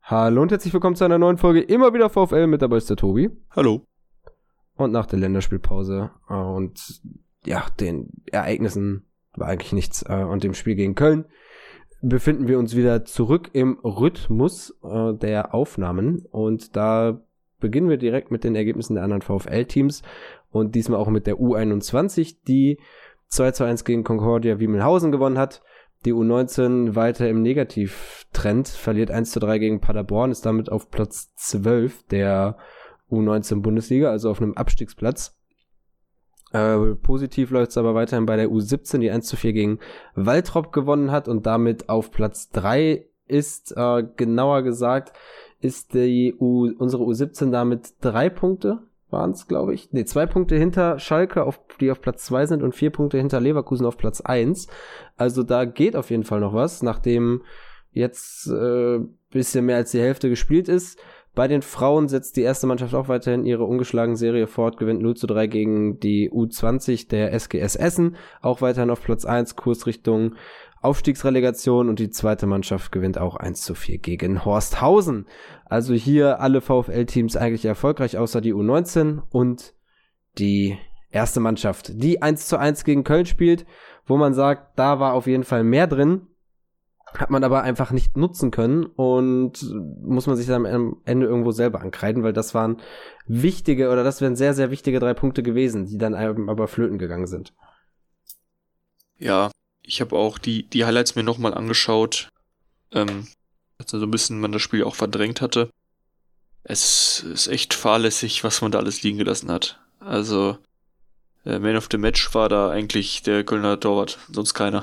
Hallo und herzlich willkommen zu einer neuen Folge Immer wieder VfL, mit dabei ist der Tobi. Hallo. Und nach der Länderspielpause und den Ereignissen war eigentlich nichts und dem Spiel gegen Köln befinden wir uns wieder zurück im Rhythmus der Aufnahmen und da beginnen wir direkt mit den Ergebnissen der anderen VfL-Teams und diesmal auch mit der U21, die 2:1 gegen Concordia Wiemelhausen gewonnen hat. Die U19 weiter im Negativtrend, verliert 1:3 gegen Paderborn, ist damit auf Platz 12 der U19 Bundesliga, also auf einem Abstiegsplatz. Positiv läuft es aber weiterhin bei der U17, die 1:4 gegen Waltrop gewonnen hat und damit auf Platz 3 ist, genauer gesagt, ist unsere U17 damit 3 Punkte, waren es, glaube ich. 2 Punkte hinter Schalke, die auf Platz 2 sind und 4 Punkte hinter Leverkusen auf Platz 1. Also da geht auf jeden Fall noch was, nachdem jetzt bisschen mehr als die Hälfte gespielt ist. Bei den Frauen setzt die erste Mannschaft auch weiterhin ihre ungeschlagene Serie fort, gewinnt 0:3 gegen die U20 der SGS Essen, auch weiterhin auf Platz 1, Kurs Richtung Aufstiegsrelegation, und die zweite Mannschaft gewinnt auch 1:4 gegen Horsthausen. Also hier alle VfL-Teams eigentlich erfolgreich, außer die U19 und die erste Mannschaft, die 1:1 gegen Köln spielt, wo man sagt, da war auf jeden Fall mehr drin, hat man aber einfach nicht nutzen können und muss man sich dann am Ende irgendwo selber ankreiden, weil das wären sehr, sehr wichtige 3 Punkte gewesen, die dann aber flöten gegangen sind. Ja, ich habe auch die Highlights mir nochmal angeschaut, als so ein bisschen man das Spiel auch verdrängt hatte. Es ist echt fahrlässig, was man da alles liegen gelassen hat. Also, Man of the Match war da eigentlich der Kölner Torwart, sonst keiner.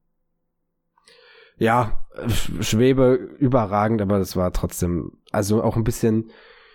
Ja, Schwebe überragend, aber das war trotzdem, also auch ein bisschen,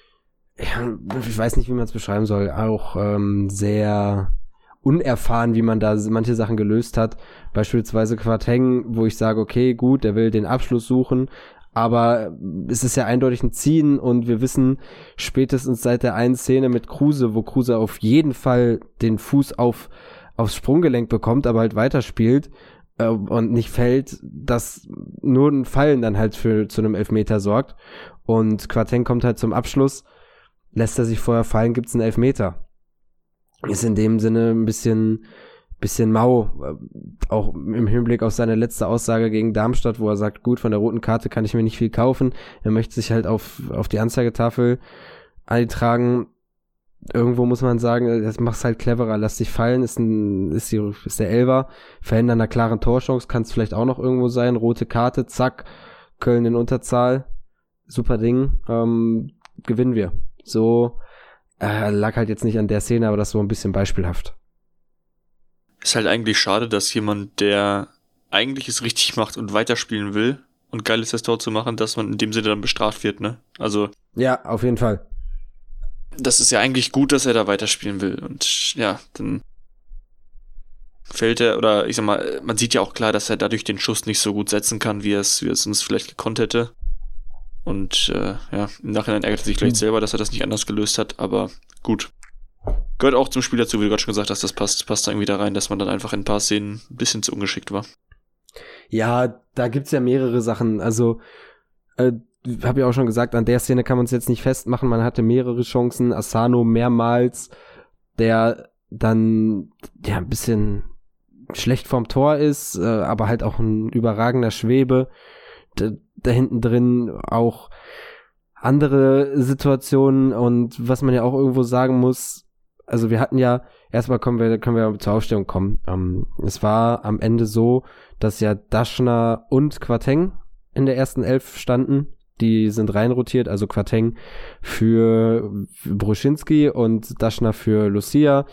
ich weiß nicht, wie man es beschreiben soll, auch sehr unerfahren, wie man da manche Sachen gelöst hat. Beispielsweise Quateng, wo ich sage, okay, gut, der will den Abschluss suchen, aber es ist ja eindeutig ein Ziehen und wir wissen spätestens seit der einen Szene mit Kruse, wo Kruse auf jeden Fall den Fuß aufs Sprunggelenk bekommt, aber halt weiterspielt und nicht fällt, dass nur ein Fallen dann halt zu einem Elfmeter sorgt. Und Quateng kommt halt zum Abschluss, lässt er sich vorher fallen, gibt's einen Elfmeter. Ist in dem Sinne ein bisschen mau, auch im Hinblick auf seine letzte Aussage gegen Darmstadt, wo er sagt, gut, von der roten Karte kann ich mir nicht viel kaufen. Er möchte sich halt auf die Anzeigetafel eintragen. Irgendwo muss man sagen, das macht's halt cleverer, lass dich fallen, ist der Elfer, Verhindern einer klaren Torchance, kann es vielleicht auch noch irgendwo sein, rote Karte, zack, Köln in Unterzahl, super Ding, gewinnen wir. So, lag halt jetzt nicht an der Szene, aber das so ein bisschen beispielhaft. Ist halt eigentlich schade, dass jemand, der eigentlich es richtig macht und weiterspielen will und geil ist, das Tor zu machen, dass man in dem Sinne dann bestraft wird, ne? Also. Ja, auf jeden Fall. Das ist ja eigentlich gut, dass er da weiterspielen will. Und ja, dann fällt er, oder ich sag mal, man sieht ja auch klar, dass er dadurch den Schuss nicht so gut setzen kann, wie er es uns vielleicht gekonnt hätte. Und im Nachhinein ärgert er sich vielleicht selber, dass er das nicht anders gelöst hat, aber gut. Gehört auch zum Spiel dazu, wie du gerade schon gesagt hast, das passt da irgendwie da rein, dass man dann einfach in ein paar Szenen ein bisschen zu ungeschickt war. Ja, da gibt's ja mehrere Sachen, also habe ich auch schon gesagt, an der Szene kann man es jetzt nicht festmachen, man hatte mehrere Chancen, Asano mehrmals, der dann ja ein bisschen schlecht vorm Tor ist, aber halt auch ein überragender Schwebe, da hinten drin auch andere Situationen, und was man ja auch irgendwo sagen muss, also wir hatten ja, erstmal können wir zur Aufstellung kommen, es war am Ende so, dass ja Daschner und Quateng in der ersten 11 standen. Die sind reinrotiert, also Quateng für Bruschinski und Daschner für Lucia.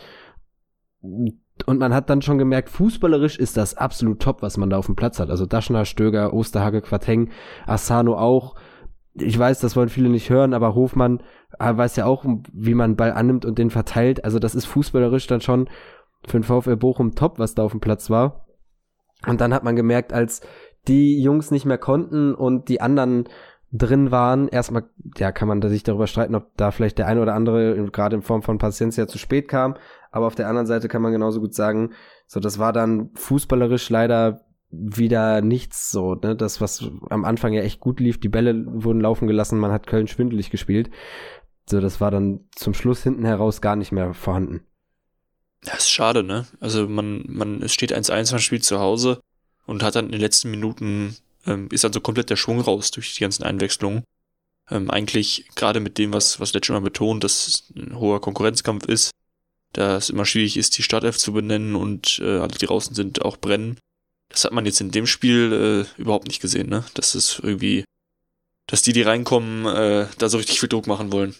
Und man hat dann schon gemerkt, fußballerisch ist das absolut top, was man da auf dem Platz hat. Also Daschner, Stöger, Osterhage, Quateng, Asano auch. Ich weiß, das wollen viele nicht hören, aber Hofmann weiß ja auch, wie man einen Ball annimmt und den verteilt. Also das ist fußballerisch dann schon für den VfL Bochum top, was da auf dem Platz war. Und dann hat man gemerkt, als die Jungs nicht mehr konnten und die anderen drin waren, erstmal, ja, kann man sich darüber streiten, ob da vielleicht der eine oder andere gerade in Form von Paciencia zu spät kam, aber auf der anderen Seite kann man genauso gut sagen, so, das war dann fußballerisch leider wieder nichts so, ne? Das, was am Anfang ja echt gut lief, die Bälle wurden laufen gelassen, man hat Köln schwindelig gespielt. So, das war dann zum Schluss hinten heraus gar nicht mehr vorhanden. Ja, ist schade, ne? Also es steht 1-1, man spielt zu Hause und hat dann in den letzten Minuten, ist dann so komplett der Schwung raus durch die ganzen Einwechslungen. Eigentlich gerade mit dem, was Letsch immer betont, dass es ein hoher Konkurrenzkampf ist, da es immer schwierig ist, die Startelf zu benennen und alle, die draußen sind, auch brennen. Das hat man jetzt in dem Spiel überhaupt nicht gesehen, ne? Das ist irgendwie, dass die reinkommen, da so richtig viel Druck machen wollen.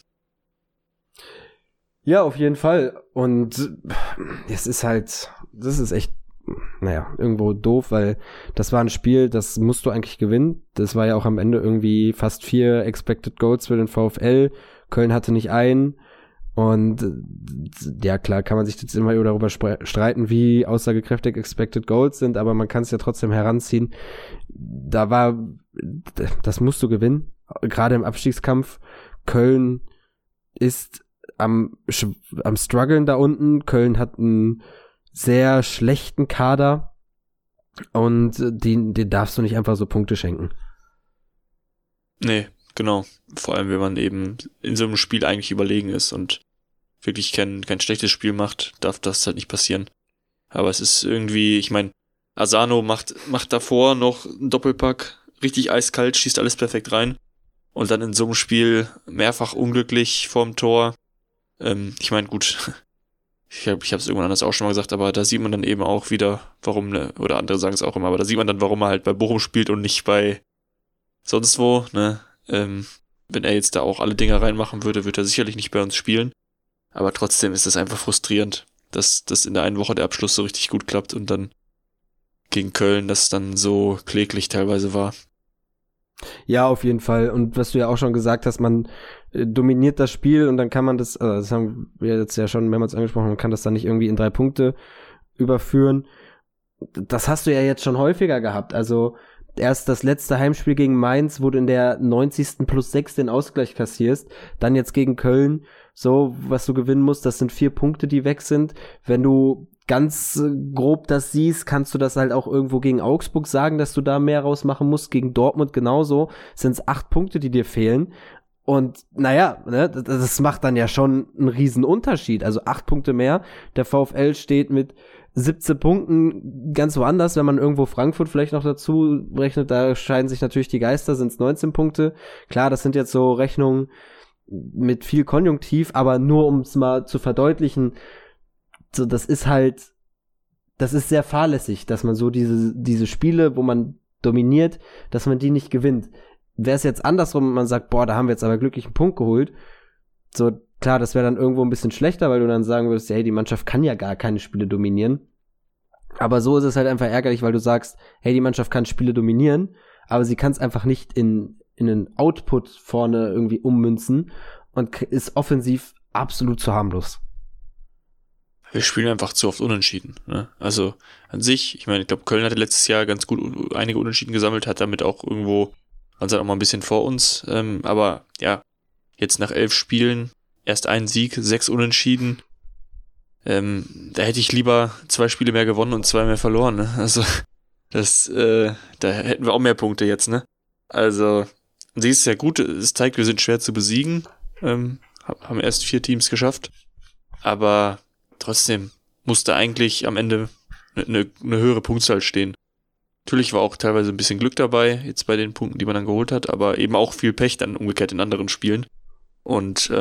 Ja, auf jeden Fall. Und das ist echt, naja, irgendwo doof, weil das war ein Spiel, das musst du eigentlich gewinnen. Das war ja auch am Ende irgendwie fast 4 Expected Goals für den VfL. Köln hatte nicht einen. Und ja, klar, kann man sich jetzt immer darüber streiten, wie aussagekräftig Expected Goals sind, aber man kann es ja trotzdem heranziehen. Das musst du gewinnen. Gerade im Abstiegskampf. Köln ist am struggeln da unten. Köln hat einen sehr schlechten Kader und den darfst du nicht einfach so Punkte schenken. Nee, genau. Vor allem, wenn man eben in so einem Spiel eigentlich überlegen ist und wirklich kein schlechtes Spiel macht, darf das halt nicht passieren. Aber es ist irgendwie, ich meine, Asano macht davor noch einen Doppelpack, richtig eiskalt, schießt alles perfekt rein und dann in so einem Spiel mehrfach unglücklich vorm Tor. Ich meine, gut, ich habe es irgendwann anders auch schon mal gesagt, aber da sieht man dann eben auch wieder, warum, ne, oder andere sagen es auch immer, aber da sieht man dann, warum er halt bei Bochum spielt und nicht bei sonst wo, ne? Wenn er jetzt da auch alle Dinger reinmachen würde, würde er sicherlich nicht bei uns spielen. Aber trotzdem ist es einfach frustrierend, dass das in der einen Woche der Abschluss so richtig gut klappt und dann gegen Köln das dann so kläglich teilweise war. Ja, auf jeden Fall. Und was du ja auch schon gesagt hast, man dominiert das Spiel und dann kann man das haben wir jetzt ja schon mehrmals angesprochen, man kann das dann nicht irgendwie in 3 Punkte überführen. Das hast du ja jetzt schon häufiger gehabt. Also erst das letzte Heimspiel gegen Mainz, wo du in der 90. +6 den Ausgleich kassierst, dann jetzt gegen Köln, so, was du gewinnen musst, das sind 4 Punkte, die weg sind. Wenn du ganz grob das siehst, kannst du das halt auch irgendwo gegen Augsburg sagen, dass du da mehr rausmachen musst, gegen Dortmund genauso, sind es 8 Punkte, die dir fehlen. Und naja, ne, das macht dann ja schon einen riesen Unterschied. Also 8 Punkte mehr. Der VfL steht mit 17 Punkten ganz woanders. Wenn man irgendwo Frankfurt vielleicht noch dazu rechnet, da scheiden sich natürlich die Geister, sind es 19 Punkte. Klar, das sind jetzt so Rechnungen mit viel Konjunktiv, aber nur um es mal zu verdeutlichen, so das ist sehr fahrlässig, dass man so diese Spiele, wo man dominiert, dass man die nicht gewinnt. Wäre es jetzt andersrum und man sagt, boah, da haben wir jetzt aber glücklich einen Punkt geholt, so klar, das wäre dann irgendwo ein bisschen schlechter, weil du dann sagen würdest, hey, die Mannschaft kann ja gar keine Spiele dominieren. Aber so ist es halt einfach ärgerlich, weil du sagst, hey, die Mannschaft kann Spiele dominieren, aber sie kann es einfach nicht in einen Output vorne irgendwie ummünzen und ist offensiv absolut zu harmlos. Wir spielen einfach zu oft unentschieden, ne? Also an sich, ich meine, ich glaube, Köln hatte letztes Jahr ganz gut einige Unentschieden gesammelt, hat damit auch irgendwo, also auch mal ein bisschen vor uns, aber ja, jetzt nach 11 Spielen, erst ein Sieg, 6 Unentschieden, da hätte ich lieber 2 Spiele mehr gewonnen und 2 mehr verloren, ne? Also da hätten wir auch mehr Punkte jetzt, ne? Also an sich ist es ja gut, es zeigt, wir sind schwer zu besiegen, haben erst 4 Teams geschafft, aber trotzdem musste eigentlich am Ende eine höhere Punktzahl stehen. Natürlich war auch teilweise ein bisschen Glück dabei, jetzt bei den Punkten, die man dann geholt hat, aber eben auch viel Pech dann umgekehrt in anderen Spielen. Und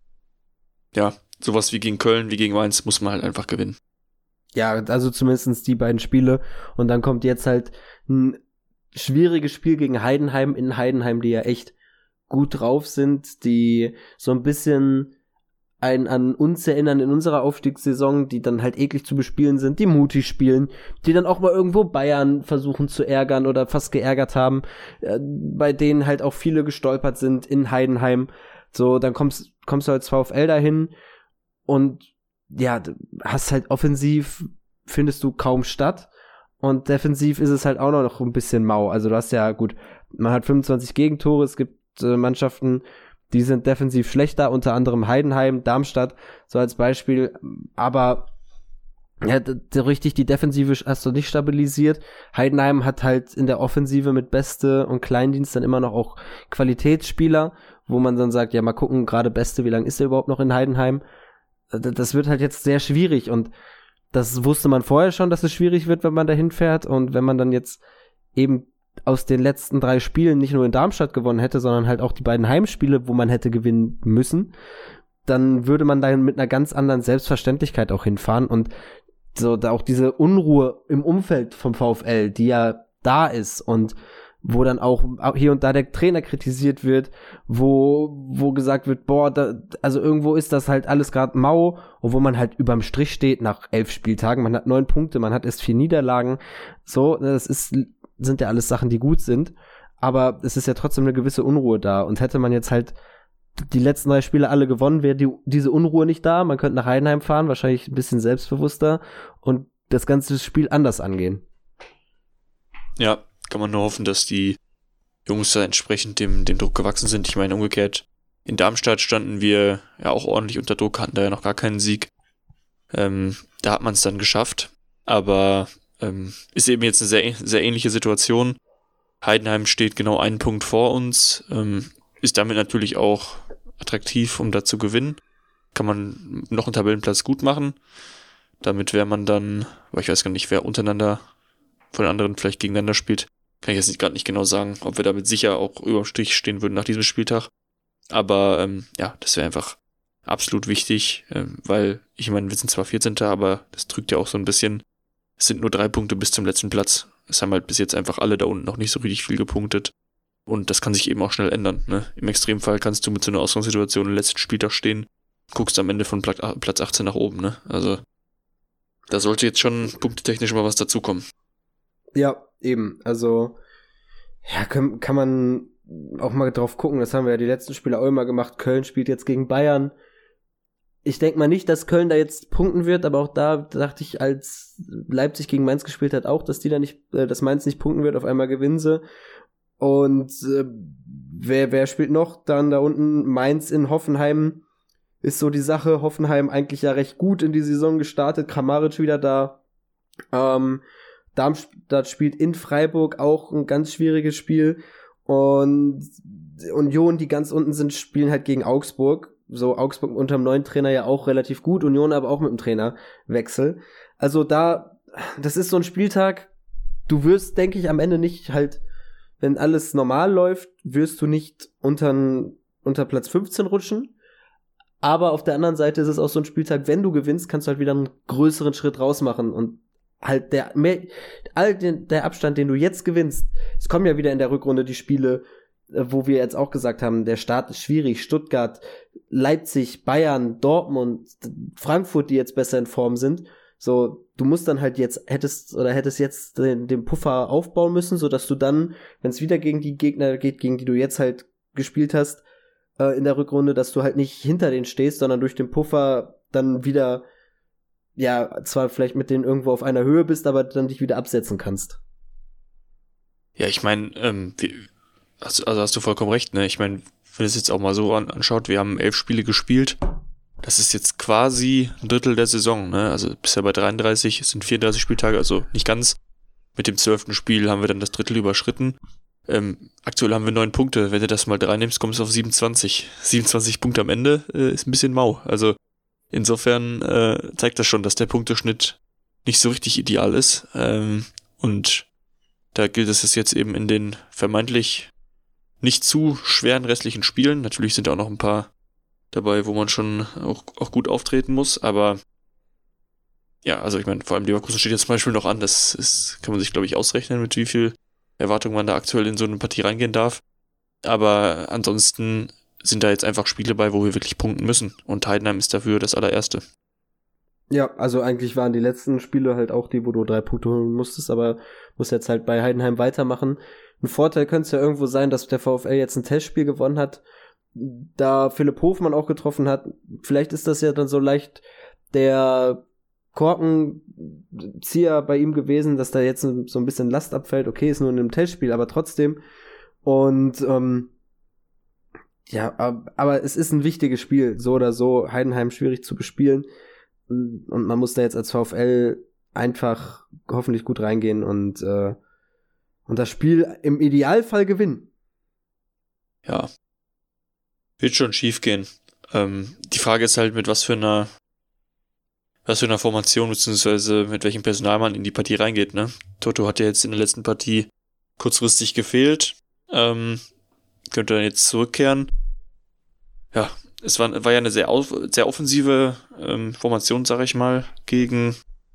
ja, sowas wie gegen Köln, wie gegen Mainz muss man halt einfach gewinnen. Ja, also zumindest die beiden Spiele. Und dann kommt jetzt halt ein schwieriges Spiel gegen Heidenheim in Heidenheim, die ja echt gut drauf sind, die so ein bisschen an uns erinnern in unserer Aufstiegssaison, die dann halt eklig zu bespielen sind, die mutig spielen, die dann auch mal irgendwo Bayern versuchen zu ärgern oder fast geärgert haben, bei denen halt auch viele gestolpert sind in Heidenheim. So, dann kommst du als VfL dahin und ja, hast halt offensiv, findest du kaum statt und defensiv ist es halt auch noch ein bisschen mau. Also du hast ja, gut, man hat 25 Gegentore, es gibt Mannschaften, die sind defensiv schlechter, unter anderem Heidenheim, Darmstadt, so als Beispiel. Aber Ja, richtig, die Defensive hast du nicht stabilisiert. Heidenheim hat halt in der Offensive mit Beste und Kleindienst dann immer noch auch Qualitätsspieler, wo man dann sagt, ja, mal gucken, gerade Beste, wie lange ist er überhaupt noch in Heidenheim? Das wird halt jetzt sehr schwierig und das wusste man vorher schon, dass es schwierig wird, wenn man da hinfährt und wenn man dann jetzt eben aus den letzten 3 Spielen nicht nur in Darmstadt gewonnen hätte, sondern halt auch die beiden Heimspiele, wo man hätte gewinnen müssen, dann würde man da mit einer ganz anderen Selbstverständlichkeit auch hinfahren und so da auch diese Unruhe im Umfeld vom VfL, die ja da ist und wo dann auch hier und da der Trainer kritisiert wird, wo gesagt wird, boah, also irgendwo ist das halt alles gerade mau, und wo man halt überm Strich steht nach 11 Spieltagen, man hat 9 Punkte, man hat erst 4 Niederlagen, so, sind ja alles Sachen, die gut sind, aber es ist ja trotzdem eine gewisse Unruhe da und hätte man jetzt halt die letzten 3 Spiele alle gewonnen, wäre diese Unruhe nicht da. Man könnte nach Heidenheim fahren, wahrscheinlich ein bisschen selbstbewusster und das ganze Spiel anders angehen. Ja, kann man nur hoffen, dass die Jungs da entsprechend dem Druck gewachsen sind. Ich meine, umgekehrt, in Darmstadt standen wir ja auch ordentlich unter Druck, hatten da ja noch gar keinen Sieg. Da hat man es dann geschafft, aber ist eben jetzt eine sehr, sehr ähnliche Situation. Heidenheim steht genau einen Punkt vor uns, ist damit natürlich auch attraktiv, um da zu gewinnen. Kann man noch einen Tabellenplatz gut machen. Damit wäre man dann, aber ich weiß gar nicht, wer untereinander von den anderen vielleicht gegeneinander spielt. Kann ich jetzt gerade nicht genau sagen, ob wir damit sicher auch überm Strich stehen würden nach diesem Spieltag. Aber ja, das wäre einfach absolut wichtig, weil ich meine, wir sind zwar 14., aber das drückt ja auch so ein bisschen, es sind nur 3 Punkte bis zum letzten Platz. Es haben halt bis jetzt einfach alle da unten noch nicht so richtig viel gepunktet. Und das kann sich eben auch schnell ändern. Ne? Im Extremfall kannst du mit so einer Ausgangssituation im letzten Spieltag stehen, guckst am Ende von Platz 18 nach oben. Ne? Also da sollte jetzt schon punktetechnisch mal was dazukommen. Ja, eben. Also ja, kann man auch mal drauf gucken. Das haben wir ja die letzten Spiele auch immer gemacht. Köln spielt jetzt gegen Bayern. Ich denke mal nicht, dass Köln da jetzt punkten wird, aber auch da dachte ich, als Leipzig gegen Mainz gespielt hat, auch, dass dass Mainz nicht punkten wird. Auf einmal gewinnen sie. Und wer spielt noch? Dann da unten Mainz in Hoffenheim ist so die Sache. Hoffenheim eigentlich ja recht gut in die Saison gestartet. Kramaric wieder da. Darmstadt spielt in Freiburg auch ein ganz schwieriges Spiel. Und Union, die ganz unten sind, spielen halt gegen Augsburg. So Augsburg unter dem neuen Trainer ja auch relativ gut. Union aber auch mit dem Trainerwechsel. Also das ist so ein Spieltag. Du wirst, denke ich, am Ende nicht halt, wenn alles normal läuft, wirst du nicht unter Platz 15 rutschen. Aber auf der anderen Seite ist es auch so ein Spieltag, wenn du gewinnst, kannst du halt wieder einen größeren Schritt rausmachen. Und halt der Abstand, den du jetzt gewinnst, es kommen ja wieder in der Rückrunde die Spiele, wo wir jetzt auch gesagt haben, der Start ist schwierig. Stuttgart, Leipzig, Bayern, Dortmund, Frankfurt, die jetzt besser in Form sind. So, du musst dann halt hättest jetzt den Puffer aufbauen müssen, so dass du dann, wenn es wieder gegen die Gegner geht, gegen die du jetzt halt gespielt hast, in der Rückrunde, dass du halt nicht hinter denen stehst, sondern durch den Puffer dann wieder, ja, zwar vielleicht mit denen irgendwo auf einer Höhe bist, aber dann dich wieder absetzen kannst. Ja, ich meine, also hast du vollkommen recht, ne? Ich meine, wenn du es jetzt auch mal so anschaut, wir haben 11 Spiele gespielt. Das ist jetzt quasi ein Drittel der Saison, ne? Also bisher bei 33, es sind 34 Spieltage, also nicht ganz. Mit dem 12. Spiel haben wir dann das Drittel überschritten. Aktuell haben wir 9 Punkte. Wenn du das mal 3 nimmst, kommst du auf 27. 27 Punkte am Ende ist ein bisschen mau. Also insofern zeigt das schon, dass der Punkteschnitt nicht so richtig ideal ist. Und da gilt es jetzt eben in den vermeintlich nicht zu schweren restlichen Spielen. Natürlich sind da auch noch ein paar dabei, wo man schon auch gut auftreten muss, aber ja, also ich meine, vor allem Leverkusen steht jetzt zum Beispiel noch an, kann man sich, glaube ich, ausrechnen, mit wie viel Erwartung man da aktuell in so eine Partie reingehen darf, aber ansonsten sind da jetzt einfach Spiele bei, wo wir wirklich punkten müssen und Heidenheim ist dafür das allererste. Ja, also eigentlich waren die letzten Spiele halt auch die, wo du 3 Punkte holen musstest, aber musst jetzt halt bei Heidenheim weitermachen. Ein Vorteil könnte es ja irgendwo sein, dass der VfL jetzt ein Testspiel gewonnen hat, da Philipp Hofmann auch getroffen hat. Vielleicht ist das ja dann so leicht der Korkenzieher bei ihm gewesen, dass da jetzt so ein bisschen Last abfällt. Okay, ist nur in einem Testspiel, aber trotzdem. Und ja, aber es ist ein wichtiges Spiel, so oder so. Heidenheim schwierig zu bespielen. und man muss da jetzt als VfL einfach hoffentlich gut reingehen und das Spiel im Idealfall gewinnen. Ja. Wird schon schief gehen. Die Frage ist halt, mit was für einer Formation beziehungsweise mit welchem Personal man in die Partie reingeht, ne? Toto hat ja jetzt in der letzten Partie kurzfristig gefehlt. Könnte dann jetzt zurückkehren. Ja, es war ja eine sehr offensive Formation, sag ich mal, gegen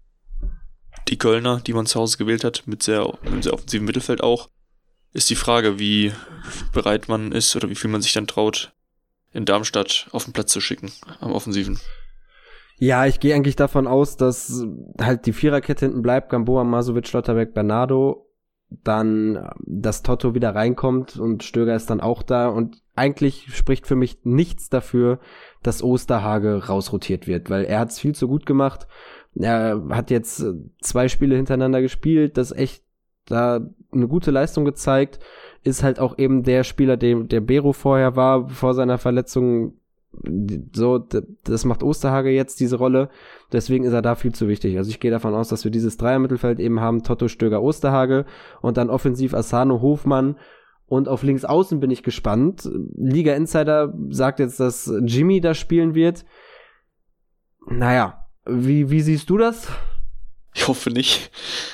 die Kölner, die man zu Hause gewählt hat, mit einem sehr offensiven Mittelfeld auch. Ist die Frage, wie bereit man ist oder wie viel man sich dann traut, in Darmstadt auf den Platz zu schicken, am Offensiven. Ja, ich gehe eigentlich davon aus, dass halt die Viererkette hinten bleibt, Gamboa, Masovic, Schlotterbeck, Bernardo, dann, dass Toto wieder reinkommt und Stöger ist dann auch da und eigentlich spricht für mich nichts dafür, dass Osterhage rausrotiert wird, weil er hat es viel zu gut gemacht. Er hat jetzt 2 Spiele hintereinander gespielt, das echt da eine gute Leistung gezeigt, ist halt auch eben der Spieler, der Bero vorher war, vor seiner Verletzung. So, das macht Osterhage jetzt, diese Rolle. Deswegen ist er da viel zu wichtig. Also ich gehe davon aus, dass wir dieses Dreier-Mittelfeld eben haben, Toto, Stöger, Osterhage und dann offensiv Asano, Hofmann und auf links außen bin ich gespannt. Liga Insider sagt jetzt, dass Jimmy da spielen wird. Naja, wie siehst du das? Ich hoffe nicht.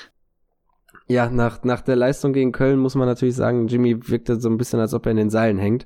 Ja, nach der Leistung gegen Köln muss man natürlich sagen, Jimmy wirkte so ein bisschen, als ob er in den Seilen hängt.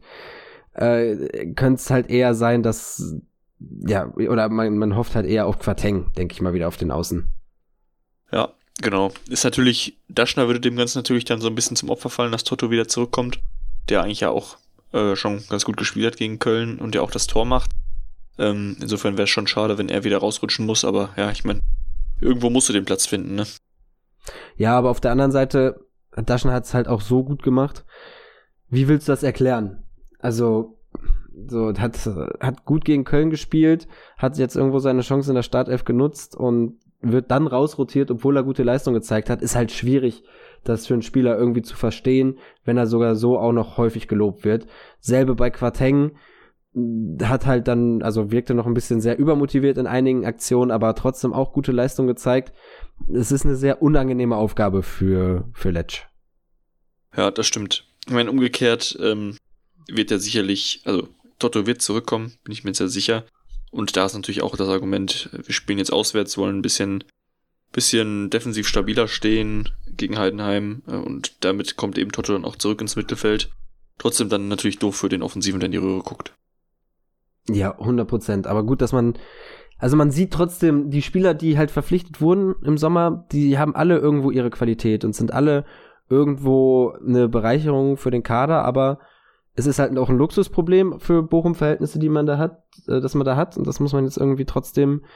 Könnte es halt eher sein, dass, ja, oder man hofft halt eher auf Quateng, denke ich mal, wieder auf den Außen. Ja, genau. Ist natürlich, Daschner würde dem Ganzen natürlich dann so ein bisschen zum Opfer fallen, dass Toto wieder zurückkommt, der eigentlich ja auch schon ganz gut gespielt hat gegen Köln und der auch das Tor macht. Insofern wäre es schon schade, wenn er wieder rausrutschen muss, aber ja, ich meine, irgendwo musst du den Platz finden, ne? Ja, aber auf der anderen Seite, Daschner hat es halt auch so gut gemacht. Wie willst du das erklären? Also, so, hat gut gegen Köln gespielt, hat jetzt irgendwo seine Chance in der Startelf genutzt und wird dann rausrotiert, obwohl er gute Leistung gezeigt hat. Ist halt schwierig, das für einen Spieler irgendwie zu verstehen, wenn er sogar so auch noch häufig gelobt wird. Selbe bei Quateng, hat halt dann, also wirkte noch ein bisschen sehr übermotiviert in einigen Aktionen, aber trotzdem auch gute Leistung gezeigt. Es ist eine sehr unangenehme Aufgabe für Letsch. Ja, das stimmt. Ich meine, umgekehrt wird er sicherlich, also Toto wird zurückkommen, bin ich mir sehr sicher. Und da ist natürlich auch das Argument, wir spielen jetzt auswärts, wollen ein bisschen defensiv stabiler stehen gegen Heidenheim und damit kommt eben Toto dann auch zurück ins Mittelfeld. Trotzdem dann natürlich doof für den Offensiven, der in die Röhre guckt. Ja, 100%. Aber gut, dass man sieht trotzdem, die Spieler, die halt verpflichtet wurden im Sommer, die haben alle irgendwo ihre Qualität und sind alle irgendwo eine Bereicherung für den Kader, aber es ist halt auch ein Luxusproblem für Bochum-Verhältnisse, die man da hat, dass man da hat und das muss man jetzt irgendwie trotzdem,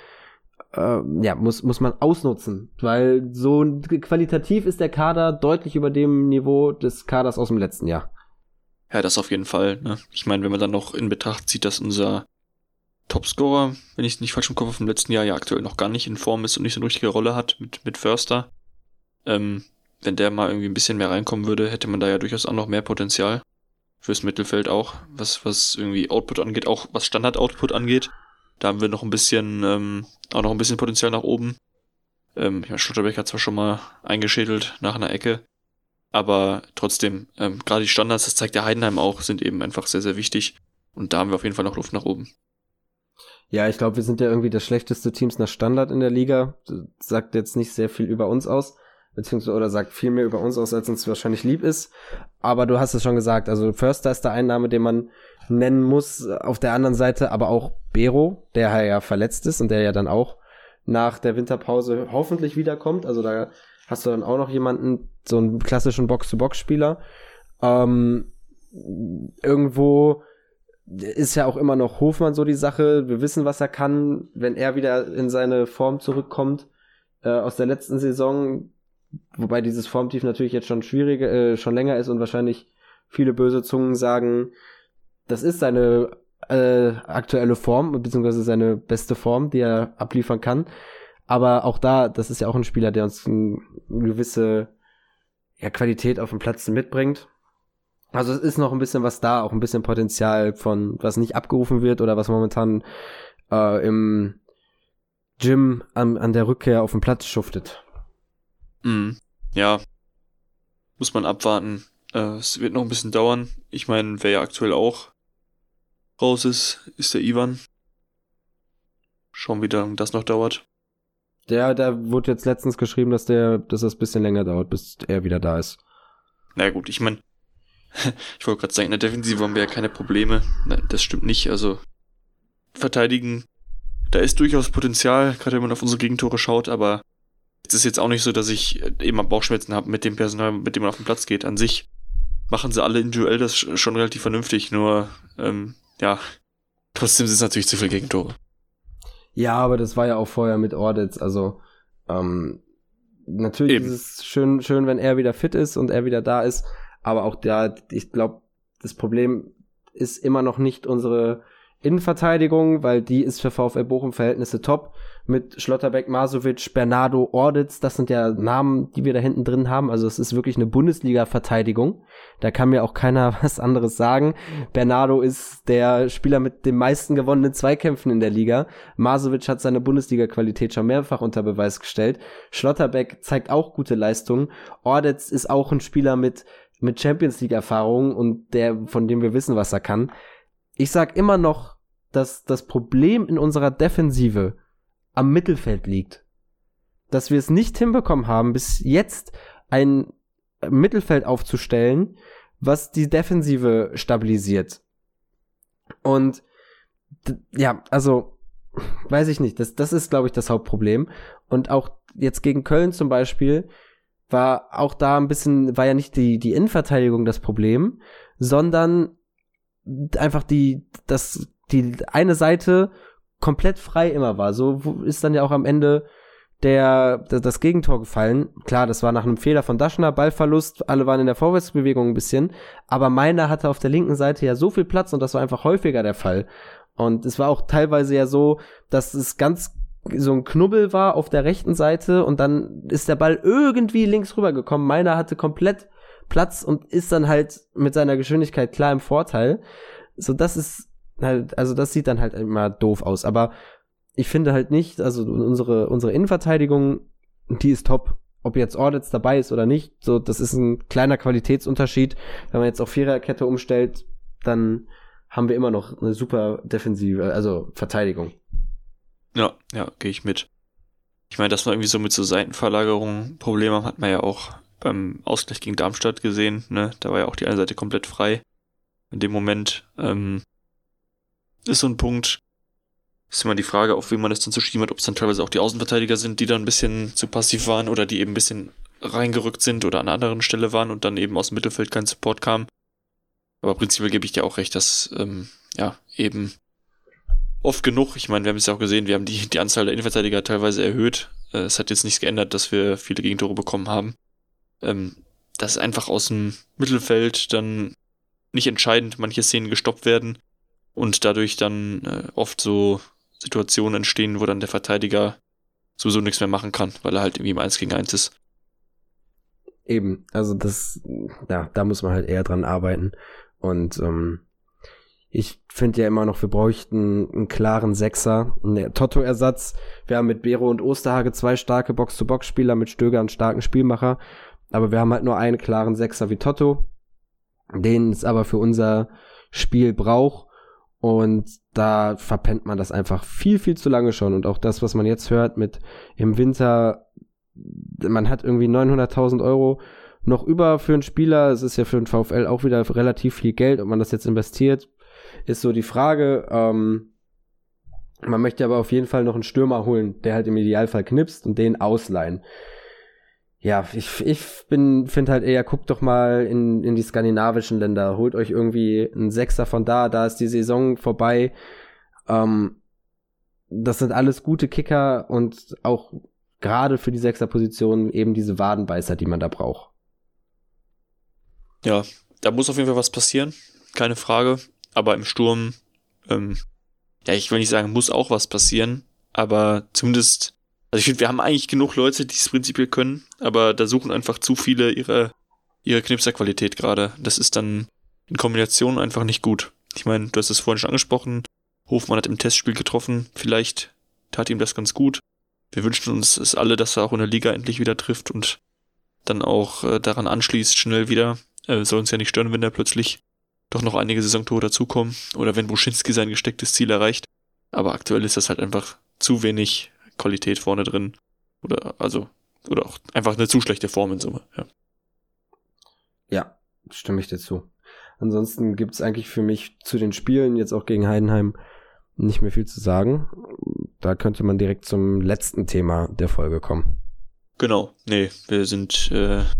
muss man ausnutzen, weil so qualitativ ist der Kader deutlich über dem Niveau des Kaders aus dem letzten Jahr. Ja, das auf jeden Fall, ne? Ich meine, wenn man dann noch in Betracht zieht, dass unser Topscorer, wenn ich es nicht falsch im Kopf, vom letzten Jahr ja aktuell noch gar nicht in Form ist und nicht so eine richtige Rolle hat mit Förster. Wenn der mal irgendwie ein bisschen mehr reinkommen würde, hätte man da ja durchaus auch noch mehr Potenzial fürs Mittelfeld auch, was irgendwie Output angeht, auch was Standard-Output angeht. Da haben wir noch ein bisschen, Potenzial nach oben. Ich meine, Schlotterbeck hat zwar schon mal eingeschädelt nach einer Ecke, aber trotzdem, gerade die Standards, das zeigt der Heidenheim auch, sind eben einfach sehr, sehr wichtig. Und da haben wir auf jeden Fall noch Luft nach oben. Ja, ich glaube, wir sind ja irgendwie das schlechteste Teams nach Standard in der Liga. Das sagt jetzt nicht sehr viel über uns aus, beziehungsweise oder sagt viel mehr über uns aus, als uns wahrscheinlich lieb ist. Aber du hast es schon gesagt, also Förster ist der Einnahme, den man nennen muss. Auf der anderen Seite aber auch Bero, der ja verletzt ist und der ja dann auch nach der Winterpause hoffentlich wiederkommt. Also da hast du dann auch noch jemanden, so einen klassischen Box-to-Box-Spieler. Irgendwo ist ja auch immer noch Hofmann so die Sache. Wir wissen, was er kann, wenn er wieder in seine Form zurückkommt aus der letzten Saison. Wobei dieses Formtief natürlich jetzt schon schon länger ist und wahrscheinlich viele böse Zungen sagen, das ist seine aktuelle Form, beziehungsweise seine beste Form, die er abliefern kann. Aber auch da, das ist ja auch ein Spieler, der uns eine gewisse Qualität auf dem Platz mitbringt. Also es ist noch ein bisschen was da, auch ein bisschen Potenzial von, was nicht abgerufen wird oder was momentan Jim an der Rückkehr auf dem Platz schuftet. Ja, muss man abwarten. Es wird noch ein bisschen dauern. Ich meine, wer ja aktuell auch raus ist der Ivan. Schauen, wie lange das noch dauert. Da wurde jetzt letztens geschrieben, dass das ein bisschen länger dauert, bis er wieder da ist. Na gut, ich meine, ich wollte gerade sagen, in der Defensive haben wir ja keine Probleme. Nein, das stimmt nicht. Also verteidigen, da ist durchaus Potenzial, gerade wenn man auf unsere Gegentore schaut, aber es ist jetzt auch nicht so, dass ich eben Bauchschmerzen habe mit dem Personal, mit dem man auf den Platz geht. An sich machen sie alle individuell das schon relativ vernünftig, nur trotzdem sind es natürlich zu viele Gegentore. Ja, aber das war ja auch vorher mit Ordetz, also natürlich Eben. ist es schön, wenn er wieder fit ist und er wieder da ist, aber auch da, ich glaube, das Problem ist immer noch nicht unsere Innenverteidigung, weil die ist für VfL Bochum Verhältnisse top, mit Schlotterbeck, Masovic, Bernardo, Ordetz, das sind ja Namen, die wir da hinten drin haben, also es ist wirklich eine Bundesliga-Verteidigung, da kann mir auch keiner was anderes sagen. Bernardo ist der Spieler mit den meisten gewonnenen Zweikämpfen in der Liga, Masovic hat seine Bundesliga-Qualität schon mehrfach unter Beweis gestellt, Schlotterbeck zeigt auch gute Leistungen, Ordetz ist auch ein Spieler mit Champions-League-Erfahrung und von dem wir wissen, was er kann. Ich sag immer noch, dass das Problem in unserer Defensive am Mittelfeld liegt. Dass wir es nicht hinbekommen haben, bis jetzt ein Mittelfeld aufzustellen, was die Defensive stabilisiert. Und ja, also weiß ich nicht, das ist, glaube ich, das Hauptproblem. Und auch jetzt gegen Köln zum Beispiel war auch da ein bisschen, war ja nicht die Innenverteidigung das Problem, sondern einfach die eine Seite komplett frei immer war. So ist dann ja auch am Ende das Gegentor gefallen. Klar, das war nach einem Fehler von Daschner, Ballverlust, alle waren in der Vorwärtsbewegung ein bisschen, aber Meiner hatte auf der linken Seite ja so viel Platz und das war einfach häufiger der Fall. Und es war auch teilweise ja so, dass es ganz so ein Knubbel war auf der rechten Seite und dann ist der Ball irgendwie links rübergekommen. Meiner hatte komplett Platz und ist dann halt mit seiner Geschwindigkeit klar im Vorteil. So, das ist halt, also das sieht dann halt immer doof aus. Aber ich finde halt nicht, also unsere Innenverteidigung, die ist top. Ob jetzt Ordetz dabei ist oder nicht, so, das ist ein kleiner Qualitätsunterschied. Wenn man jetzt auf Viererkette umstellt, dann haben wir immer noch eine super Defensive, also Verteidigung. Ja, gehe ich mit. Ich meine, dass man irgendwie so mit so Seitenverlagerungen Probleme haben, hat man ja auch beim Ausgleich gegen Darmstadt gesehen, ne? Da war ja auch die eine Seite komplett frei. In dem Moment ist so ein Punkt, ist immer die Frage, auf wen man das dann zu schieben hat, ob es dann teilweise auch die Außenverteidiger sind, die dann ein bisschen zu passiv waren oder die eben ein bisschen reingerückt sind oder an einer anderen Stelle waren und dann eben aus dem Mittelfeld kein Support kam. Aber prinzipiell gebe ich dir auch recht, dass eben oft genug, ich meine, wir haben es ja auch gesehen, wir haben die Anzahl der Innenverteidiger teilweise erhöht. Es hat jetzt nichts geändert, dass wir viele Gegentore bekommen haben. Dass einfach aus dem Mittelfeld dann nicht entscheidend manche Szenen gestoppt werden und dadurch dann oft so Situationen entstehen, wo dann der Verteidiger sowieso nichts mehr machen kann, weil er halt irgendwie im 1 gegen 1 ist. Eben, also da muss man halt eher dran arbeiten und ich finde ja immer noch, wir bräuchten einen klaren Sechser, einen Toto-Ersatz. Wir haben mit Bero und Osterhage 2 starke Box-to-Box-Spieler, mit Stöger einen starken Spielmacher, aber wir haben halt nur einen klaren Sechser wie Toto, den es aber für unser Spiel braucht und da verpennt man das einfach viel, viel zu lange schon und auch das, was man jetzt hört mit im Winter, man hat irgendwie 900.000 Euro noch über für einen Spieler, es ist ja für den VfL auch wieder relativ viel Geld, ob man das jetzt investiert, ist so die Frage. Man möchte aber auf jeden Fall noch einen Stürmer holen, der halt im Idealfall knipst und den ausleihen. Ja, ich finde halt eher, guckt doch mal in die skandinavischen Länder, holt euch irgendwie einen Sechser von da ist die Saison vorbei. Das sind alles gute Kicker und auch gerade für die Sechserposition eben diese Wadenbeißer, die man da braucht. Ja, da muss auf jeden Fall was passieren, keine Frage. Aber im Sturm, ich will nicht sagen, muss auch was passieren, aber zumindest, also ich finde, wir haben eigentlich genug Leute, die es prinzipiell können, aber da suchen einfach zu viele ihre Knipserqualität gerade. Das ist dann in Kombination einfach nicht gut. Ich meine, du hast es vorhin schon angesprochen, Hofmann hat im Testspiel getroffen, vielleicht tat ihm das ganz gut. wir wünschen uns es alle, dass er auch in der Liga endlich wieder trifft und dann auch daran anschließt, schnell wieder. Soll uns ja nicht stören, wenn da plötzlich doch noch einige Saisontore dazukommen oder wenn Buschinski sein gestecktes Ziel erreicht. Aber aktuell ist das halt einfach zu wenig Qualität vorne drin. Oder auch einfach eine zu schlechte Form in Summe. Ja, stimme ich dir zu. Ansonsten gibt's eigentlich für mich zu den Spielen, jetzt auch gegen Heidenheim, nicht mehr viel zu sagen. Da könnte man direkt zum letzten Thema der Folge kommen. Genau, nee, wir sind,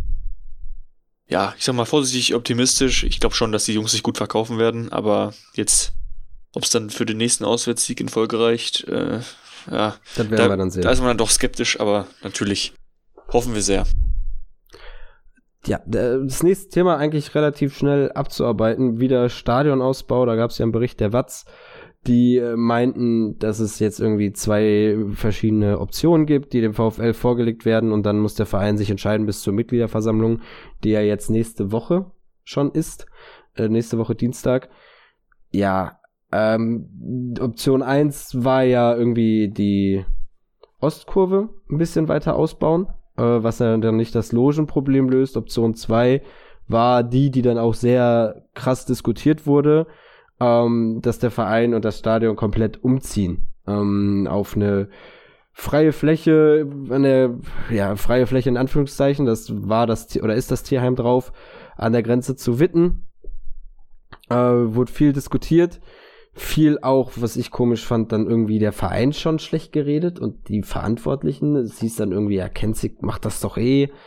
ich sag mal vorsichtig optimistisch. Ich glaube schon, dass die Jungs sich gut verkaufen werden, aber jetzt, ob es dann für den nächsten Auswärtssieg in Folge reicht, das werden wir dann sehen. Da ist man dann doch skeptisch, aber natürlich hoffen wir sehr. Ja, das nächste Thema eigentlich relativ schnell abzuarbeiten. Wieder Stadionausbau, da gab es ja einen Bericht der Watz, die meinten, dass es jetzt irgendwie 2 verschiedene Optionen gibt, die dem VfL vorgelegt werden und dann muss der Verein sich entscheiden bis zur Mitgliederversammlung, die ja jetzt nächste Woche schon ist, nächste Woche Dienstag. Ja, Option 1 war ja irgendwie die Ostkurve ein bisschen weiter ausbauen, was ja dann nicht das Logenproblem löst. Option 2 war die dann auch sehr krass diskutiert wurde, dass der Verein und das Stadion komplett umziehen auf eine freie Fläche, freie Fläche in Anführungszeichen, das war ist das Tierheim drauf, an der Grenze zu Witten. Wurde viel diskutiert, viel auch, was ich komisch fand, dann irgendwie der Verein schon schlecht geredet und die Verantwortlichen, es hieß dann irgendwie, ja, Kenzig macht das doch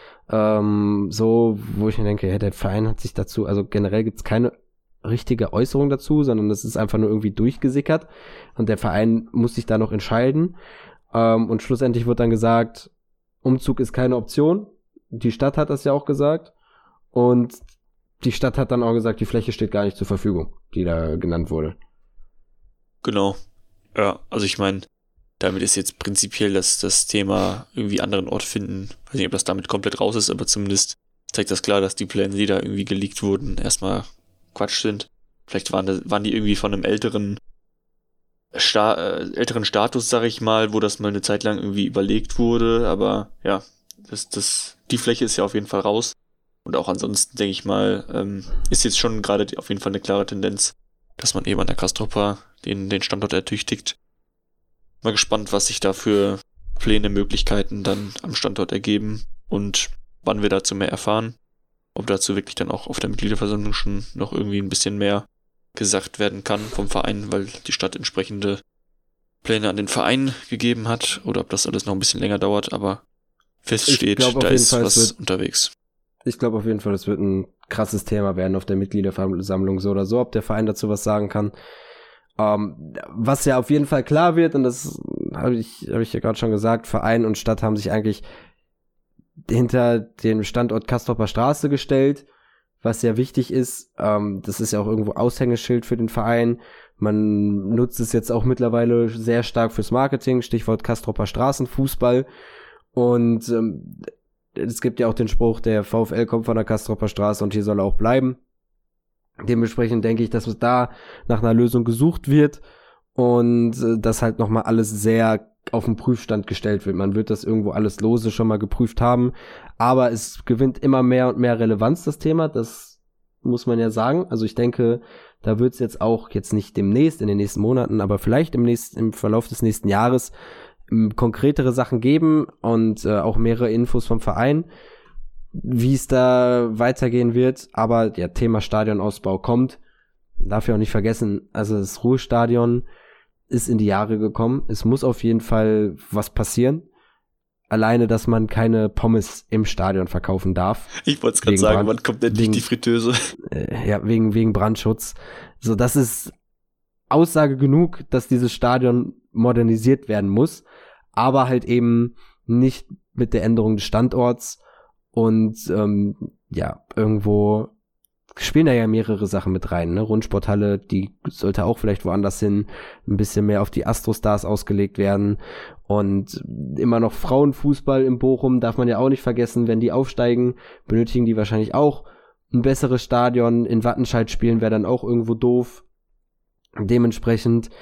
so, wo ich mir denke, ja, der Verein hat sich dazu, also generell gibt's keine richtige Äußerung dazu, sondern das ist einfach nur irgendwie durchgesickert und der Verein muss sich da noch entscheiden und schlussendlich wird dann gesagt, Umzug ist keine Option, die Stadt hat das ja auch gesagt und die Stadt hat dann auch gesagt, die Fläche steht gar nicht zur Verfügung, die da genannt wurde. Genau, ja, also ich meine, damit ist jetzt prinzipiell das Thema irgendwie anderen Ort finden, weiß nicht, ob das damit komplett raus ist, aber zumindest zeigt das klar, dass die Pläne, die da irgendwie geleakt wurden, erstmal Quatsch sind. Vielleicht waren die irgendwie von einem älteren Status, sag ich mal, wo das mal eine Zeit lang irgendwie überlegt wurde, aber ja, die Fläche ist ja auf jeden Fall raus. Und auch ansonsten, denke ich mal, ist jetzt schon gerade auf jeden Fall eine klare Tendenz, dass man eben an der Castropa den Standort ertüchtigt. Mal gespannt, was sich da für Pläne, Möglichkeiten dann am Standort ergeben und wann wir dazu mehr erfahren. Ob dazu wirklich dann auch auf der Mitgliederversammlung schon noch irgendwie ein bisschen mehr gesagt werden kann vom Verein, weil die Stadt entsprechende Pläne an den Verein gegeben hat oder ob das alles noch ein bisschen länger dauert, aber fest steht, da ist was unterwegs. Ich glaube auf jeden Fall, es wird ein krasses Thema werden auf der Mitgliederversammlung so oder so, ob der Verein dazu was sagen kann. Was ja auf jeden Fall klar wird, und das habe ich ja gerade schon gesagt, Verein und Stadt haben sich eigentlich hinter den Standort Castroper Straße gestellt, was ja wichtig ist. Das ist ja auch irgendwo Aushängeschild für den Verein. Man nutzt es jetzt auch mittlerweile sehr stark fürs Marketing, Stichwort Castroper Straßenfußball. Und es gibt ja auch den Spruch, der VfL kommt von der Castroper Straße und hier soll er auch bleiben. Dementsprechend denke ich, dass da nach einer Lösung gesucht wird und dass halt nochmal alles sehr auf den Prüfstand gestellt wird. Man wird das irgendwo alles lose schon mal geprüft haben, aber es gewinnt immer mehr und mehr Relevanz, das Thema, das muss man ja sagen. Also ich denke, da wird es jetzt auch nicht demnächst, in den nächsten Monaten, aber vielleicht im Verlauf des nächsten Jahres konkretere Sachen geben und auch mehrere Infos vom Verein, wie es da weitergehen wird. Aber ja, Thema Stadionausbau kommt. Darf ich auch nicht vergessen, also das Ruhestadion ist in die Jahre gekommen. Es muss auf jeden Fall was passieren. Alleine, dass man keine Pommes im Stadion verkaufen darf. Ich wollte es gerade sagen, wann kommt endlich die Fritteuse? Wegen Brandschutz. So, das ist Aussage genug, dass dieses Stadion modernisiert werden muss, aber halt eben nicht mit der Änderung des Standorts und irgendwo spielen da ja mehrere Sachen mit rein, ne? Rundsporthalle, die sollte auch vielleicht woanders hin, ein bisschen mehr auf die Astrostars ausgelegt werden und immer noch Frauenfußball in Bochum darf man ja auch nicht vergessen, wenn die aufsteigen, benötigen die wahrscheinlich auch ein besseres Stadion, in Wattenscheid spielen wäre dann auch irgendwo doof. Dementsprechend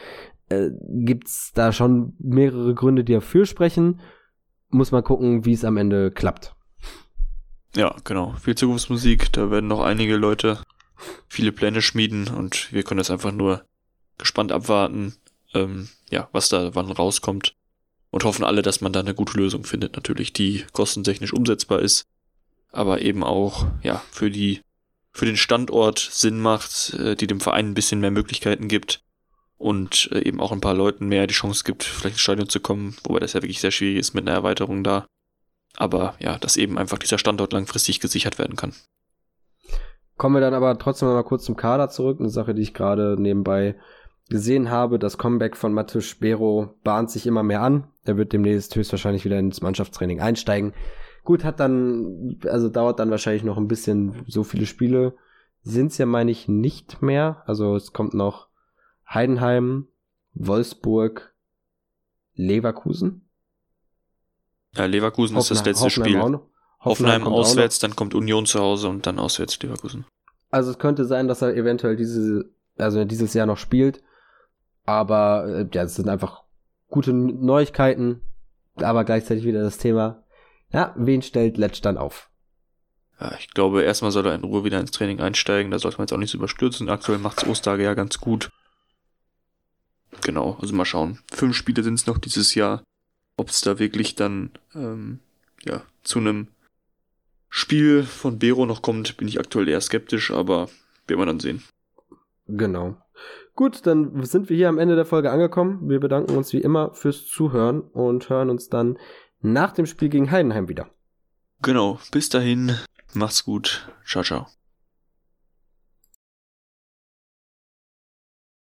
gibt's da schon mehrere Gründe, die dafür sprechen. Muss man gucken, wie es am Ende klappt. Ja, genau. Viel Zukunftsmusik, da werden noch einige Leute viele Pläne schmieden und wir können das einfach nur gespannt abwarten, was da wann rauskommt und hoffen alle, dass man da eine gute Lösung findet, natürlich, die kostentechnisch umsetzbar ist, aber eben auch, ja, für den Standort Sinn macht, die dem Verein ein bisschen mehr Möglichkeiten gibt und eben auch ein paar Leuten mehr die Chance gibt, vielleicht ins Stadion zu kommen, wobei das ja wirklich sehr schwierig ist mit einer Erweiterung da. Aber ja, dass eben einfach dieser Standort langfristig gesichert werden kann. Kommen wir dann aber trotzdem noch mal kurz zum Kader zurück. Eine Sache, die ich gerade nebenbei gesehen habe, das Comeback von Matheus Sperro bahnt sich immer mehr an. Er wird demnächst höchstwahrscheinlich wieder ins Mannschaftstraining einsteigen. Gut, dauert dann wahrscheinlich noch ein bisschen, so viele Spiele sind es ja, meine ich, nicht mehr. Also es kommt noch Heidenheim, Wolfsburg, Leverkusen. Ja, Leverkusen ist das letzte Spiel. Hoffenheim auswärts, dann kommt Union zu Hause und dann auswärts Leverkusen. Also es könnte sein, dass er eventuell dieses Jahr noch spielt. Aber es sind einfach gute Neuigkeiten. Aber gleichzeitig wieder das Thema, ja, wen stellt Letsch dann auf? Ja, ich glaube, erstmal soll er in Ruhe wieder ins Training einsteigen. Da sollte man jetzt auch nicht so überstürzen. Aktuell macht's Ostage ja ganz gut. Genau, also mal schauen. 5 Spiele sind es noch dieses Jahr. Ob es da wirklich dann zu einem Spiel von Bero noch kommt, bin ich aktuell eher skeptisch, aber werden wir dann sehen. Genau. Gut, dann sind wir hier am Ende der Folge angekommen. Wir bedanken uns wie immer fürs Zuhören und hören uns dann nach dem Spiel gegen Heidenheim wieder. Genau, bis dahin, macht's gut. Ciao, ciao.